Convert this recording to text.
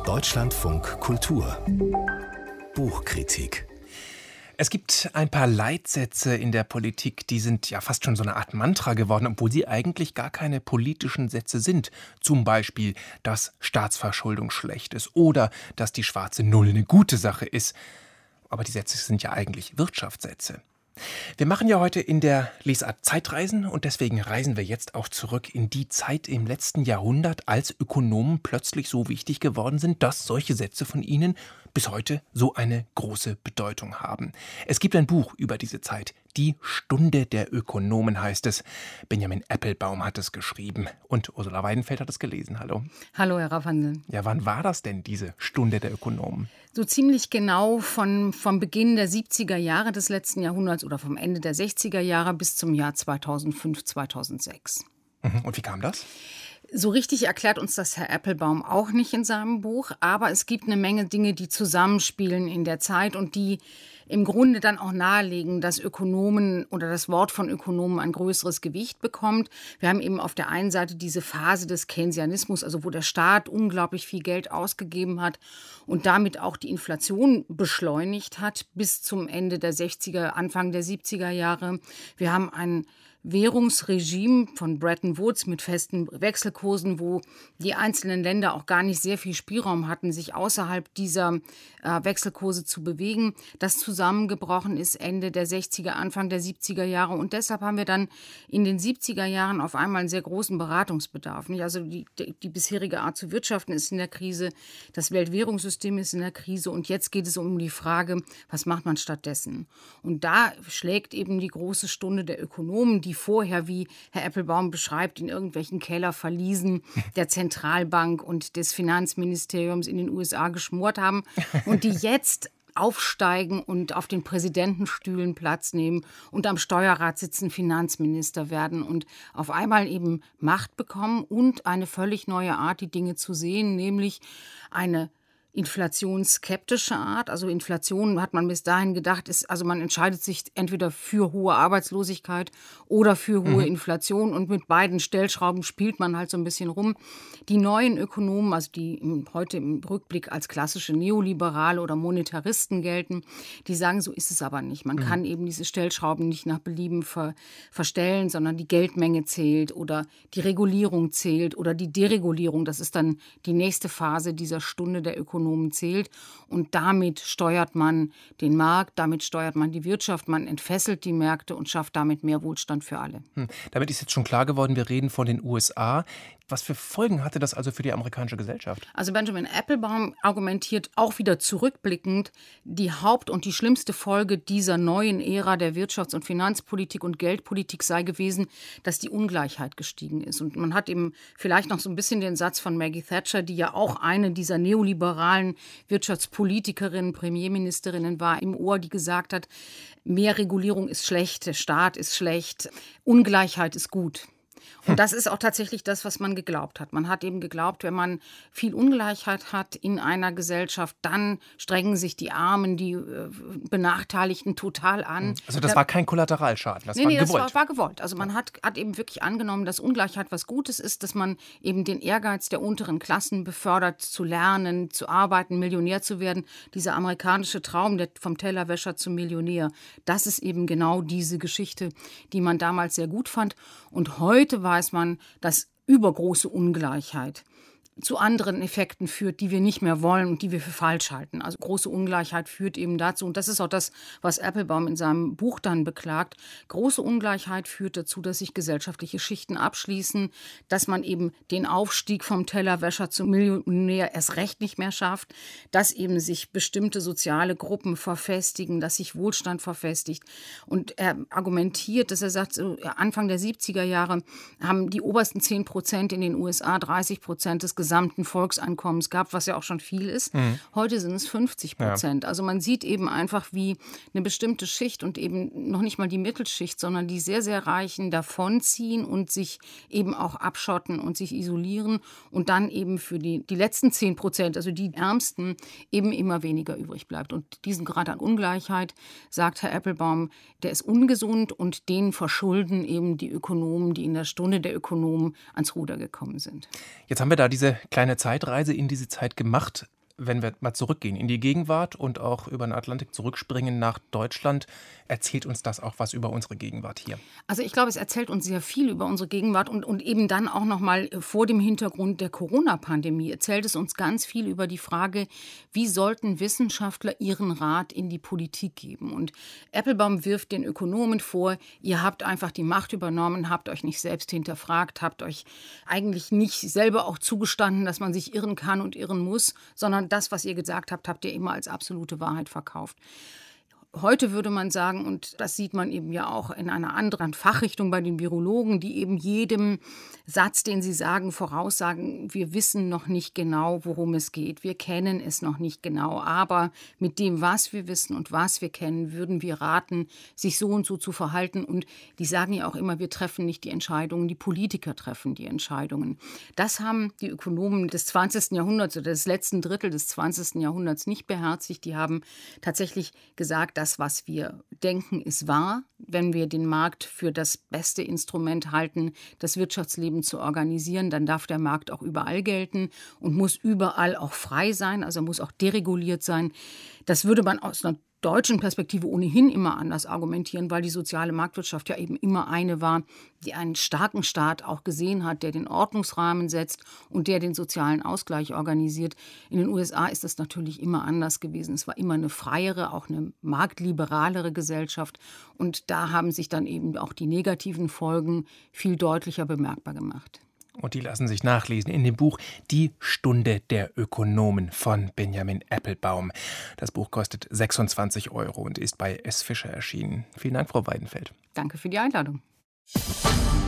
Deutschlandfunk Kultur Buchkritik. Es gibt ein paar Leitsätze in der Politik, die sind ja fast schon so eine Art Mantra geworden, obwohl sie eigentlich gar keine politischen Sätze sind. Zum Beispiel, dass Staatsverschuldung schlecht ist oder dass die schwarze Null eine gute Sache ist. Aber die Sätze sind ja eigentlich Wirtschaftssätze. Wir machen ja heute in der Lesart Zeitreisen und deswegen reisen wir jetzt auch zurück in die Zeit im letzten Jahrhundert, als Ökonomen plötzlich so wichtig geworden sind, dass solche Sätze von ihnen bis heute so eine große Bedeutung haben. Es gibt ein Buch über diese Zeit. Die Stunde der Ökonomen heißt es. Benjamin Appelbaum hat es geschrieben und Ursula Weidenfeld hat es gelesen. Hallo. Hallo, Herr Raffansel. Ja, wann war das denn, diese Stunde der Ökonomen? So ziemlich genau vom Beginn der 70er Jahre des letzten Jahrhunderts oder vom Ende der 60er Jahre bis zum Jahr 2005, 2006. Und wie kam das? So richtig erklärt uns das Herr Appelbaum auch nicht in seinem Buch, aber es gibt eine Menge Dinge, die zusammenspielen in der Zeit und die im Grunde dann auch nahelegen, dass Ökonomen oder das Wort von Ökonomen ein größeres Gewicht bekommt. Wir haben eben auf der einen Seite diese Phase des Keynesianismus, also wo der Staat unglaublich viel Geld ausgegeben hat und damit auch die Inflation beschleunigt hat bis zum Ende der 60er, Anfang der 70er Jahre. Wir haben ein Währungsregime von Bretton Woods mit festen Wechselkursen, wo die einzelnen Länder auch gar nicht sehr viel Spielraum hatten, sich außerhalb dieser Wechselkurse zu bewegen, das zusammengebrochen ist Ende der 60er, Anfang der 70er Jahre. Und deshalb haben wir dann in den 70er Jahren auf einmal einen sehr großen Beratungsbedarf. Nicht? Also die bisherige Art zu wirtschaften ist in der Krise, das Weltwährungssystem ist in der Krise und jetzt geht es um die Frage, was macht man stattdessen? Und da schlägt eben die große Stunde der Ökonomen, die vorher, wie Herr Appelbaum beschreibt, in irgendwelchen Kellerverliesen der Zentralbank und des Finanzministeriums in den USA geschmort haben und die jetzt aufsteigen und auf den Präsidentenstühlen Platz nehmen und am Steuerrat sitzen, Finanzminister werden und auf einmal eben Macht bekommen und eine völlig neue Art, die Dinge zu sehen, nämlich eine inflationsskeptische Art. Also Inflation hat man bis dahin gedacht, also man entscheidet sich entweder für hohe Arbeitslosigkeit oder für hohe Inflation und mit beiden Stellschrauben spielt man halt so ein bisschen rum. Die neuen Ökonomen, also die heute im Rückblick als klassische Neoliberale oder Monetaristen gelten, die sagen, so ist es aber nicht. Man kann eben diese Stellschrauben nicht nach Belieben verstellen, sondern die Geldmenge zählt oder die Regulierung zählt oder die Deregulierung. Das ist dann die nächste Phase dieser Stunde der Ökonomen zählt und damit steuert man den Markt, damit steuert man die Wirtschaft, man entfesselt die Märkte und schafft damit mehr Wohlstand für alle. Damit ist jetzt schon klar geworden, wir reden von den USA. Was für Folgen hatte das also für die amerikanische Gesellschaft? Also Benjamin Appelbaum argumentiert auch wieder zurückblickend, die Haupt- und die schlimmste Folge dieser neuen Ära der Wirtschafts- und Finanzpolitik und Geldpolitik sei gewesen, dass die Ungleichheit gestiegen ist. Und man hat eben vielleicht noch so ein bisschen den Satz von Maggie Thatcher, die ja auch eine dieser neoliberalen Wirtschaftspolitikerinnen, Premierministerinnen war, im Ohr, die gesagt hat, mehr Regulierung ist schlecht, der Staat ist schlecht, Ungleichheit ist gut. Und das ist auch tatsächlich das, was man geglaubt hat. Man hat eben geglaubt, wenn man viel Ungleichheit hat in einer Gesellschaft, dann strengen sich die Armen, die Benachteiligten total an. Also das war kein Kollateralschaden, das war gewollt. Das war gewollt. Also man hat eben wirklich angenommen, dass Ungleichheit was Gutes ist, dass man eben den Ehrgeiz der unteren Klassen befördert, zu lernen, zu arbeiten, Millionär zu werden. Dieser amerikanische Traum, vom Tellerwäscher zum Millionär, das ist eben genau diese Geschichte, die man damals sehr gut fand. Und heute weiß man, dass übergroße Ungleichheit zu anderen Effekten führt, die wir nicht mehr wollen und die wir für falsch halten. Also große Ungleichheit führt eben dazu, und das ist auch das, was Appelbaum in seinem Buch dann beklagt, große Ungleichheit führt dazu, dass sich gesellschaftliche Schichten abschließen, dass man eben den Aufstieg vom Tellerwäscher zum Millionär erst recht nicht mehr schafft, dass eben sich bestimmte soziale Gruppen verfestigen, dass sich Wohlstand verfestigt. Und er argumentiert, dass er sagt, so Anfang der 70er Jahre haben die obersten 10% in den USA 30% des gesamten Volkseinkommens gab, was ja auch schon viel ist. Heute sind es 50%. Ja. Also man sieht eben einfach, wie eine bestimmte Schicht und eben noch nicht mal die Mittelschicht, sondern die sehr, sehr Reichen davonziehen und sich eben auch abschotten und sich isolieren und dann eben für die letzten 10%, also die Ärmsten, eben immer weniger übrig bleibt. Und diesen Grad an Ungleichheit, sagt Herr Appelbaum, der ist ungesund und den verschulden eben die Ökonomen, die in der Stunde der Ökonomen ans Ruder gekommen sind. Jetzt haben wir da diese kleine Zeitreise in diese Zeit gemacht. wenn wir mal zurückgehen in die Gegenwart und auch über den Atlantik zurückspringen nach Deutschland, erzählt uns das auch was über unsere Gegenwart hier? Also ich glaube, es erzählt uns sehr viel über unsere Gegenwart und eben dann auch noch mal vor dem Hintergrund der Corona-Pandemie erzählt es uns ganz viel über die Frage, wie sollten Wissenschaftler ihren Rat in die Politik geben. Und Appelbaum wirft den Ökonomen vor, ihr habt einfach die Macht übernommen, habt euch nicht selbst hinterfragt, habt euch eigentlich nicht selber auch zugestanden, dass man sich irren kann und irren muss, sondern das, was ihr gesagt habt, habt ihr immer als absolute Wahrheit verkauft. Heute würde man sagen, und das sieht man eben ja auch in einer anderen Fachrichtung bei den Virologen, die eben jedem Satz, den sie sagen, voraussagen, wir wissen noch nicht genau, worum es geht. Wir kennen es noch nicht genau. Aber mit dem, was wir wissen und was wir kennen, würden wir raten, sich so und so zu verhalten. Und die sagen ja auch immer, wir treffen nicht die Entscheidungen, die Politiker treffen die Entscheidungen. Das haben die Ökonomen des 20. Jahrhunderts oder des letzten Drittel des 20. Jahrhunderts nicht beherzigt. Die haben tatsächlich gesagt, das, was wir denken, ist wahr. Wenn wir den Markt für das beste Instrument halten, das Wirtschaftsleben zu organisieren, dann darf der Markt auch überall gelten und muss überall auch frei sein, also muss auch dereguliert sein. Das würde man aus einer deutschen Perspektive ohnehin immer anders argumentieren, weil die soziale Marktwirtschaft ja eben immer eine war, die einen starken Staat auch gesehen hat, der den Ordnungsrahmen setzt und der den sozialen Ausgleich organisiert. In den USA ist das natürlich immer anders gewesen. Es war immer eine freiere, auch eine marktliberalere Gesellschaft. Und da haben sich dann eben auch die negativen Folgen viel deutlicher bemerkbar gemacht. Und die lassen sich nachlesen in dem Buch Die Stunde der Ökonomen von Benjamin Appelbaum. Das Buch kostet 26 € und ist bei S. Fischer erschienen. Vielen Dank, Frau Weidenfeld. Danke für die Einladung.